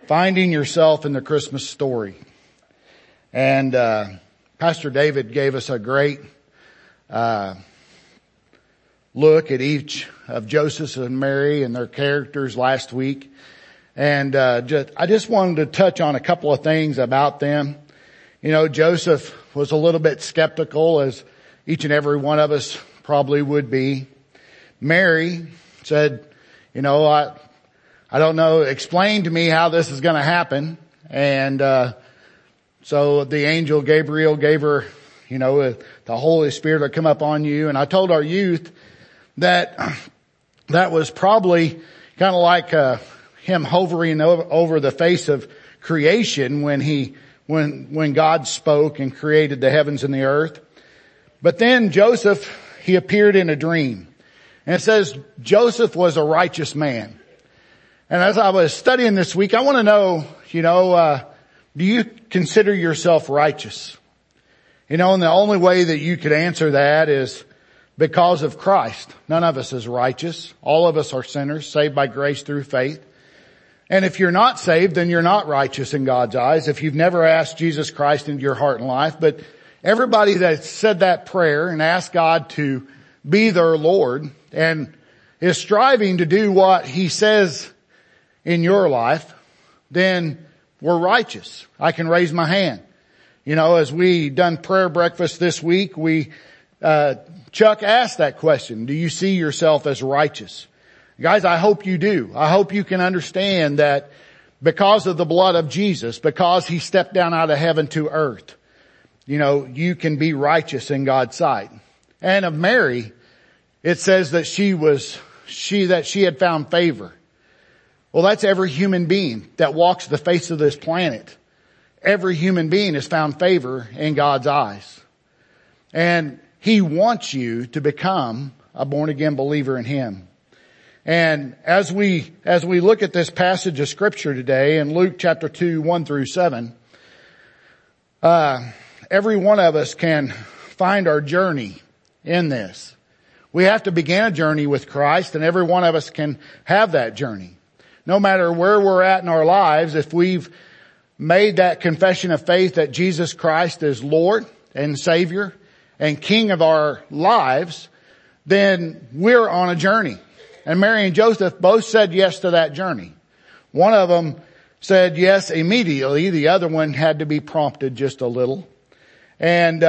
Finding yourself in the Christmas story. And Pastor David gave us a great look at each of Joseph and Mary and their characters last week. And I just wanted to touch on a couple of things about them. You know, Joseph was a little bit skeptical, as each and every one of us probably would be. Mary said, you know, I don't know, explain to me how this is going to happen. And so the angel Gabriel gave her, you know, the Holy Spirit will come up on you. And I told our youth that was probably kind of like him hovering over the face of creation when God spoke and created the heavens and the earth. But then Joseph, he appeared in a dream. And it says Joseph was a righteous man. And as I was studying this week, I want to know, do you consider yourself righteous? You know, and the only way that you could answer that is because of Christ. None of us is righteous. All of us are sinners, saved by grace through faith. And if you're not saved, then you're not righteous in God's eyes. If you've never asked Jesus Christ into your heart and life. But everybody that said that prayer and asked God to be their Lord and is striving to do what He says in your life, then we're righteous. I can raise my hand. You know, as we done prayer breakfast this week, Chuck asked that question. Do you see yourself as righteous? Guys, I hope you do. I hope you can understand that because of the blood of Jesus, because He stepped down out of heaven to earth, you know, you can be righteous in God's sight. And of Mary, it says that she had found favor. Well, that's every human being that walks the face of this planet. Every human being has found favor in God's eyes. And He wants you to become a born again believer in Him. And as we look at this passage of scripture today in Luke chapter 2, 1 through 7, every one of us can find our journey in this. We have to begin a journey with Christ, and every one of us can have that journey. No matter where we're at in our lives, if we've made that confession of faith that Jesus Christ is Lord and Savior and King of our lives, then we're on a journey. And Mary and Joseph both said yes to that journey. One of them said yes immediately. The other one had to be prompted just a little. And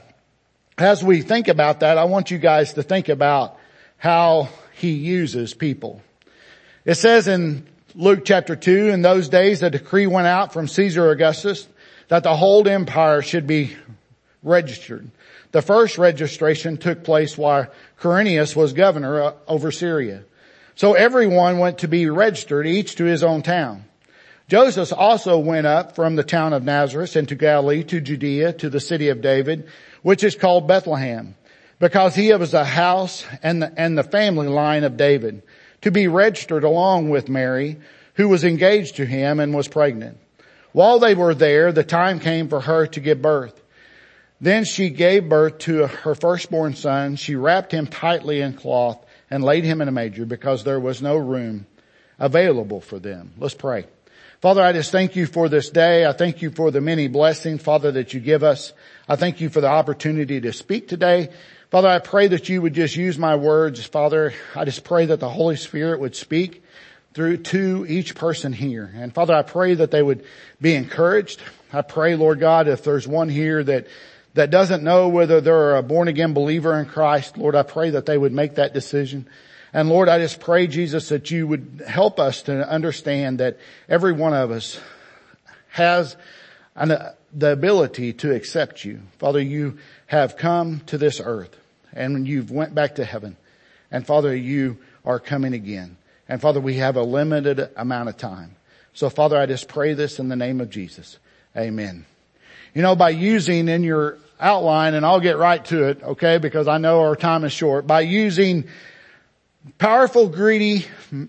as we think about that, I want you guys to think about how He uses people. It says in Luke chapter 2, in those days a decree went out from Caesar Augustus that the whole empire should be registered. The first registration took place while Quirinius was governor over Syria. So everyone went to be registered, each to his own town. Joseph also went up from the town of Nazareth into Galilee to Judea to the city of David, which is called Bethlehem, because he was a house and the family line of David, to be registered along with Mary, who was engaged to him and was pregnant. While they were there, the time came for her to give birth. Then she gave birth to her firstborn son. She wrapped him tightly in cloth and laid him in a manger because there was no room available for them. Let's pray. Father, I just thank You for this day. I thank You for the many blessings, Father, that You give us. I thank You for the opportunity to speak today. Father, I pray that You would just use my words. Father, I just pray that the Holy Spirit would speak through to each person here. And Father, I pray that they would be encouraged. I pray, Lord God, if there's one here that doesn't know whether they're a born again believer in Christ, Lord, I pray that they would make that decision. And Lord, I just pray, Jesus, that You would help us to understand that every one of us has the ability to accept You. Father, You have come to this earth and You've went back to heaven. And Father, You are coming again. And Father, we have a limited amount of time. So Father, I just pray this in the name of Jesus. Amen. You know, by using in your outline, and I'll get right to it, okay, because I know our time is short, by using a powerful, greedy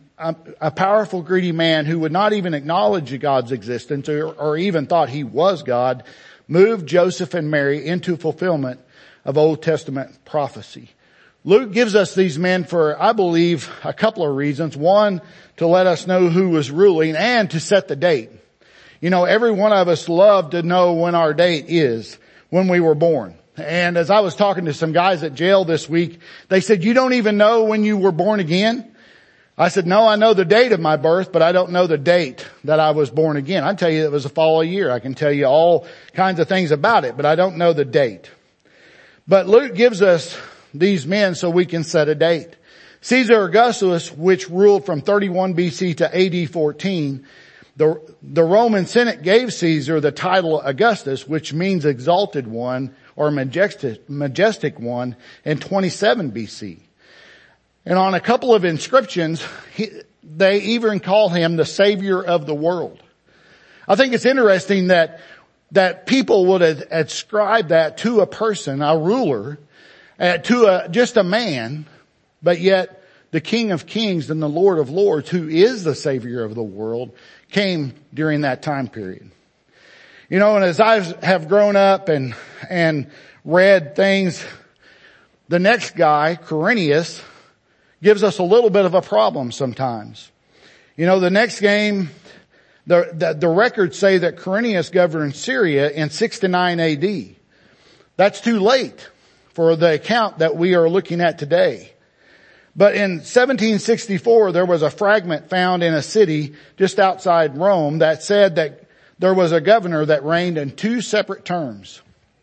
man who would not even acknowledge God's existence or even thought He was God, moved Joseph and Mary into fulfillment of Old Testament prophecy. Luke gives us these men for, I believe, a couple of reasons. One, to let us know who was ruling and to set the date. You know, every one of us love to know when our date is, when we were born. And as I was talking to some guys at jail this week, they said, you don't even know when you were born again? I said, no, I know the date of my birth, but I don't know the date that I was born again. I tell you it was a fall of a year. I can tell you all kinds of things about it, but I don't know the date. But Luke gives us these men so we can set a date. Caesar Augustus, which ruled from 31 BC to AD 14, the Roman Senate gave Caesar the title Augustus, which means exalted one or majestic one, in 27 BC. And on a couple of inscriptions, they even call him the Savior of the world. I think it's interesting that people would ascribe that to a person, a ruler, just a man, but yet the King of Kings and the Lord of Lords, who is the Savior of the world, came during that time period. You know, and as I have grown up and read things, the next guy, Quirinius, gives us a little bit of a problem sometimes. You know, the next game, the records say that Quirinius governed Syria in 69 AD. That's too late for the account that we are looking at today. But in 1764, there was a fragment found in a city just outside Rome that said that there was a governor that reigned in 2 separate terms.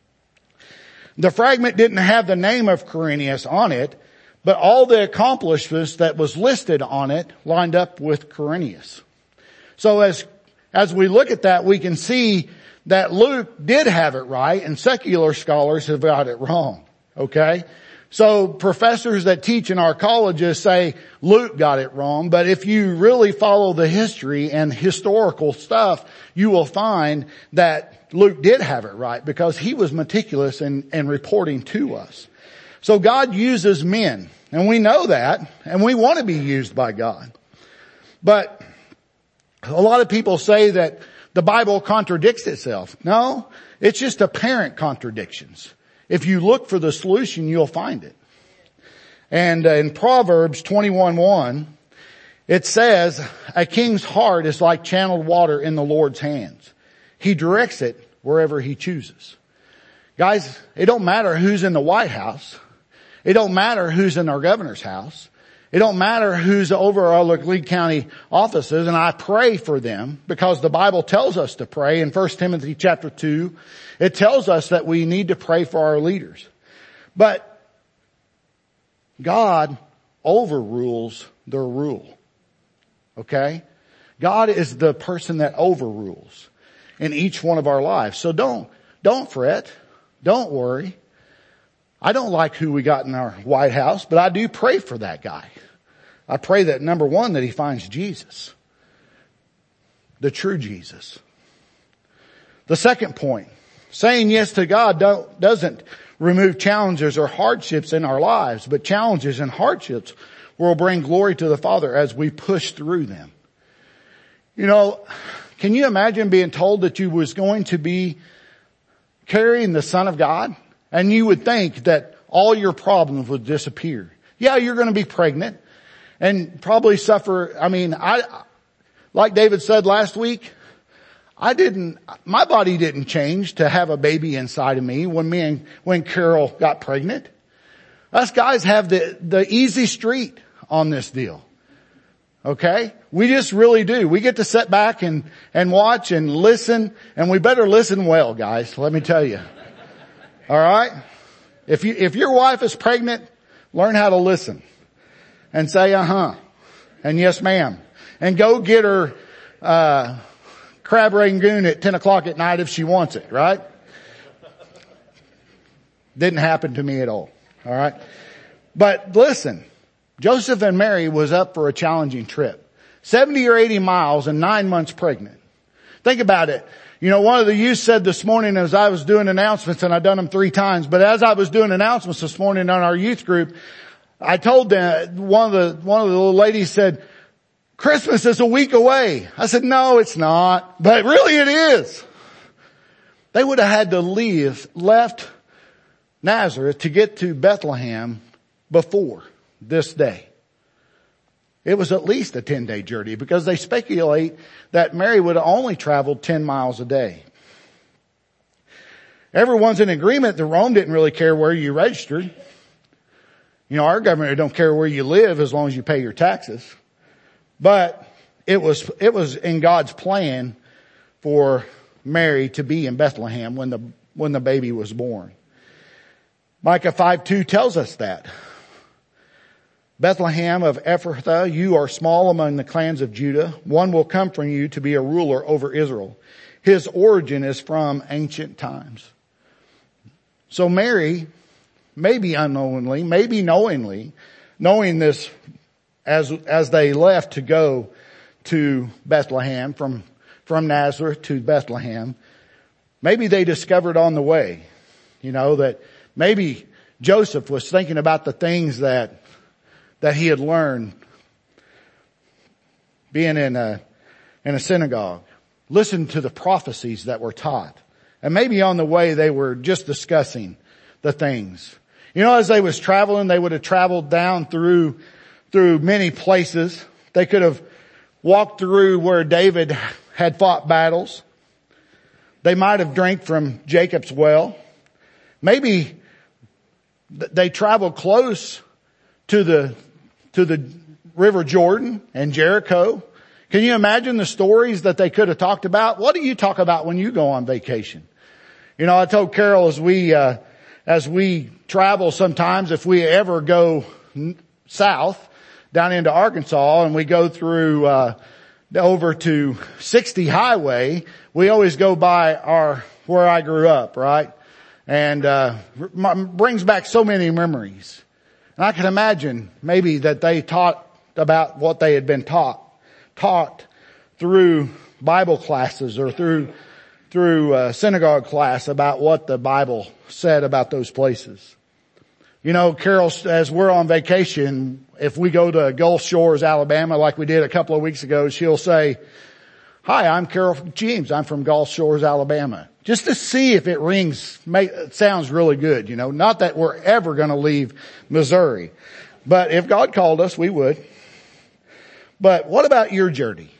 The fragment didn't have the name of Quirinius on it, but all the accomplishments that was listed on it lined up with Quirinius. So as we look at that, we can see that Luke did have it right and secular scholars have got it wrong. Okay? So professors that teach in our colleges say Luke got it wrong, but if you really follow the history and historical stuff, you will find that Luke did have it right because he was meticulous in reporting to us. So God uses men, and we know that, and we want to be used by God. But a lot of people say that the Bible contradicts itself. No, it's just apparent contradictions. If you look for the solution, you'll find it. And in Proverbs 21:1, it says, a king's heart is like channeled water in the Lord's hands. He directs it wherever he chooses. Guys, it don't matter who's in the White House. It don't matter who's in our governor's house. It don't matter who's over our Lee County offices, and I pray for them because the Bible tells us to pray. In 1 Timothy chapter 2, it tells us that we need to pray for our leaders. But God overrules their rule. Okay? God is the person that overrules in each one of our lives. So don't fret. Don't worry. I don't like who we got in our White House, but I do pray for that guy. I pray that, number one, that he finds Jesus. The true Jesus. The second point, saying yes to God doesn't remove challenges or hardships in our lives, but challenges and hardships will bring glory to the Father as we push through them. You know, can you imagine being told that you was going to be carrying the Son of God? And you would think that all your problems would disappear. Yeah, you're going to be pregnant and probably suffer. I mean, like David said last week, my body didn't change to have a baby inside of me when Carol got pregnant. Us guys have the easy street on this deal. Okay? We just really do. We get to sit back and watch and listen, and we better listen well, guys. Let me tell you. All right? If your wife is pregnant, learn how to listen and say uh-huh and yes ma'am and go get her crab rangoon at 10 o'clock at night if she wants it, right? Didn't happen to me at all. All right? But listen, Joseph and Mary was up for a challenging trip. 70 or 80 miles and 9 months pregnant. Think about it. You know, one of the youth said this morning as I was doing announcements, and I've done them 3 times, but as I was doing announcements this morning on our youth group, I told them, one of the little ladies said, Christmas is a week away. I said, no, it's not, but really it is. They would have had to left Nazareth to get to Bethlehem before this day. It was at least a 10-day journey because they speculate that Mary would have only traveled 10 miles a day. Everyone's in agreement that Rome didn't really care where you registered. You know, our government don't care where you live as long as you pay your taxes. But it was in God's plan for Mary to be in Bethlehem when the baby was born. Micah 5:2 tells us that. Bethlehem of Ephrathah, you are small among the clans of Judah. One will come from you to be a ruler over Israel. His origin is from ancient times. So Mary, maybe unknowingly, maybe knowingly, knowing this as they left to go to Bethlehem from Nazareth to Bethlehem, maybe they discovered on the way, you know, that maybe Joseph was thinking about the things that he had learned being in a synagogue. Listen to the prophecies that were taught. And maybe on the way they were just discussing the things. You know, as they was traveling, they would have traveled down through many places. They could have walked through where David had fought battles. They might have drank from Jacob's well. Maybe they traveled close to the River Jordan and Jericho. Can you imagine the stories that they could have talked about? What do you talk about when you go on vacation? You know, I told Carol as we travel sometimes, if we ever go south down into Arkansas and we go through over to 60 Highway, we always go by where I grew up, right? And brings back so many memories. And I can imagine maybe that they taught about what they had been taught through Bible classes or through synagogue class about what the Bible said about those places. You know, Carol, as we're on vacation, if we go to Gulf Shores, Alabama, like we did a couple of weeks ago, she'll say, "Hi, I'm Carol James. I'm from Gulf Shores, Alabama." Just to see if it it sounds really good, you know. Not that we're ever going to leave Missouri. But if God called us, we would. But what about your journey?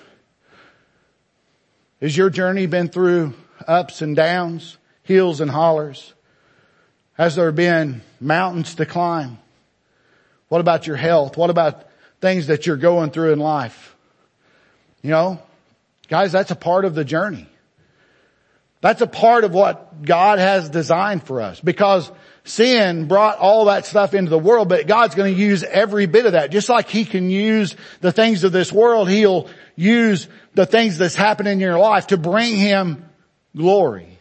Has your journey been through ups and downs, hills and hollers? Has there been mountains to climb? What about your health? What about things that you're going through in life? You know, guys, that's a part of the journey. That's a part of what God has designed for us, because sin brought all that stuff into the world, but God's going to use every bit of that. Just like He can use the things of this world, He'll use the things that's happening in your life to bring Him glory.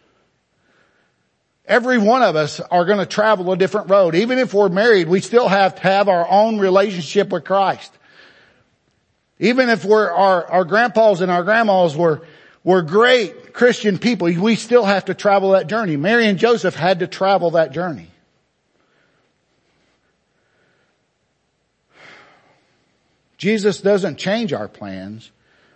Every one of us are going to travel a different road. Even if we're married, we still have to have our own relationship with Christ. Even if our grandpas and our grandmas were great Christian people, we still have to travel that journey. Mary and Joseph had to travel that journey. Jesus doesn't change our plans.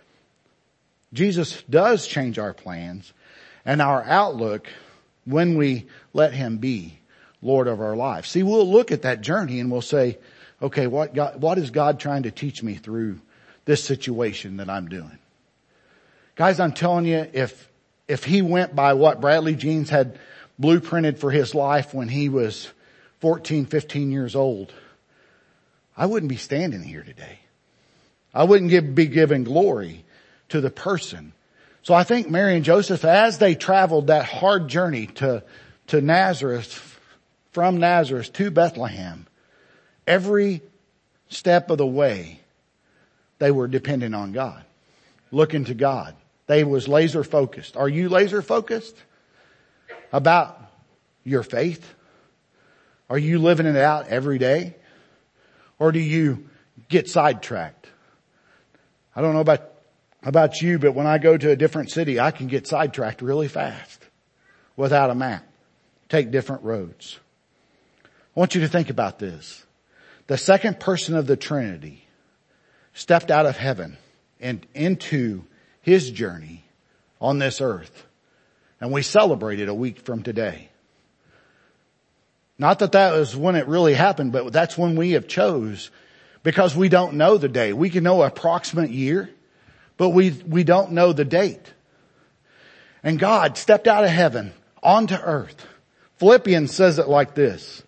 Jesus does change our plans and our outlook when we let Him be Lord of our lives. See, we'll look at that journey and we'll say, okay, what is God trying to teach me through this situation that I'm doing? Guys, I'm telling you, if He went by what Bradley Jeans had blueprinted for his life when he was 14, 15 years old, I wouldn't be standing here today. I wouldn't be giving glory to the person. So I think Mary and Joseph, as they traveled that hard journey to Nazareth, from Nazareth to Bethlehem, every step of the way, they were dependent on God, looking to God. They was laser focused. Are you laser focused about your faith? Are you living it out every day? Or do you get sidetracked? I don't know about you, but when I go to a different city, I can get sidetracked really fast without a map. Take different roads. I want you to think about this. The second person of the Trinity stepped out of heaven and into His journey on this earth. And we celebrate it a week from today. Not that that was when it really happened, but that's when we have chose, because we don't know the day. We can know approximate year, but we don't know the date. And God stepped out of heaven onto earth. Philippians says it like this.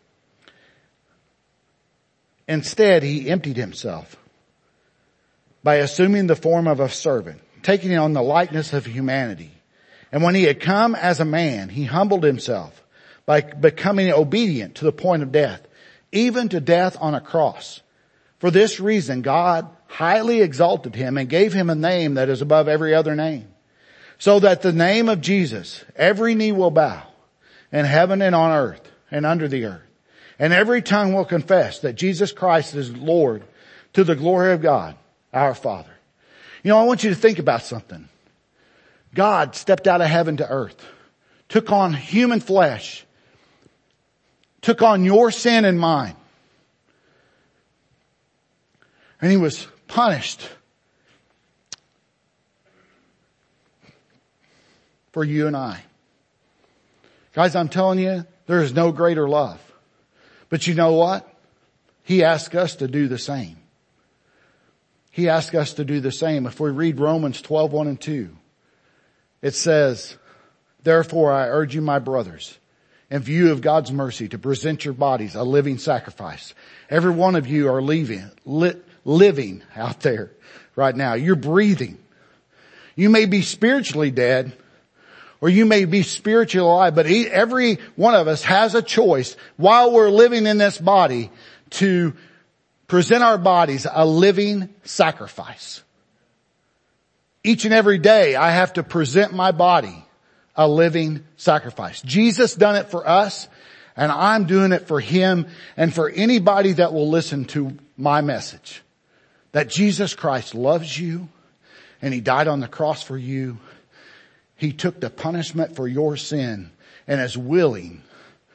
Instead, he emptied himself by assuming the form of a servant, taking on the likeness of humanity. And when he had come as a man, he humbled himself by becoming obedient to the point of death, even to death on a cross. For this reason, God highly exalted him and gave him a name that is above every other name, so that the name of Jesus, every knee will bow, in heaven and on earth and under the earth, and every tongue will confess that Jesus Christ is Lord, to the glory of God, our Father. You know, I want you to think about something. God stepped out of heaven to earth, took on human flesh, took on your sin and mine. And he was punished for you and I. Guys, I'm telling you, there is no greater love. But you know what? He asked us to do the same. He asked us to do the same. If we read Romans 12:1 and 2, it says, therefore I urge you, my brothers, in view of God's mercy, to present your bodies a living sacrifice. Every one of you are living out there right now. You're breathing. You may be spiritually dead, or you may be spiritually alive, but every one of us has a choice while we're living in this body to present our bodies a living sacrifice. Each and every day I have to present my body a living sacrifice. Jesus done it for us, and I'm doing it for him and for anybody that will listen to my message. That Jesus Christ loves you, and he died on the cross for you. He took the punishment for your sin and is willing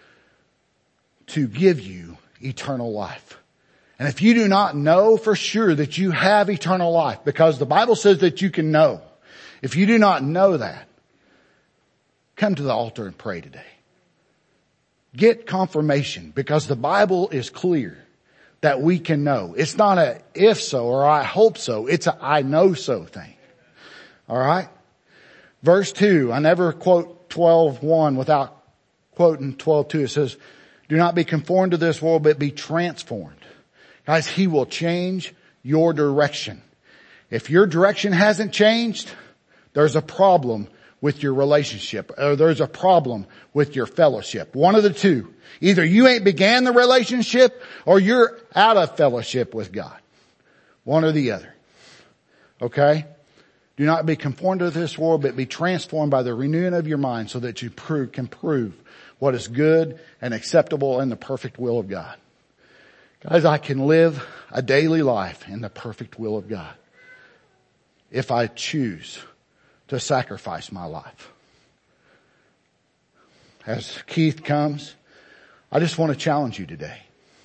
to give you eternal life. And if you do not know for sure that you have eternal life, because the Bible says that you can know. If you do not know that, come to the altar and pray today. Get confirmation, because the Bible is clear that we can know. It's not a if so or I hope so. It's a I know so thing. All right? Verse 2, I never quote 12:1 without quoting 12:2. It says, do not be conformed to this world, but be transformed. Guys, he will change your direction. If your direction hasn't changed, there's a problem with your relationship, or there's a problem with your fellowship. One of the two. Either you ain't began the relationship, or you're out of fellowship with God. One or the other. Okay? Do not be conformed to this world, but be transformed by the renewing of your mind, so that you can prove what is good and acceptable in the perfect will of God. Guys, I can live a daily life in the perfect will of God if I choose to sacrifice my life. As Keith comes, I just want to challenge you today.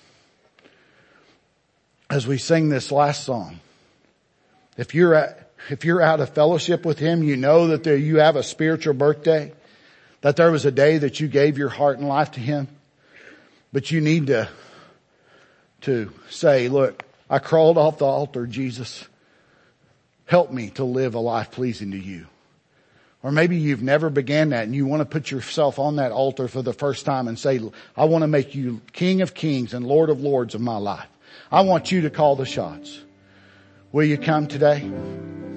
As we sing this last song, if you're out of fellowship with him, you know that you have a spiritual birthday, that there was a day that you gave your heart and life to him, but you need to say, look, I crawled off the altar, Jesus. Help me to live a life pleasing to you. Or maybe you've never began that and you want to put yourself on that altar for the first time and say, I want to make you King of Kings and Lord of Lords of my life. I want you to call the shots. Will you come today?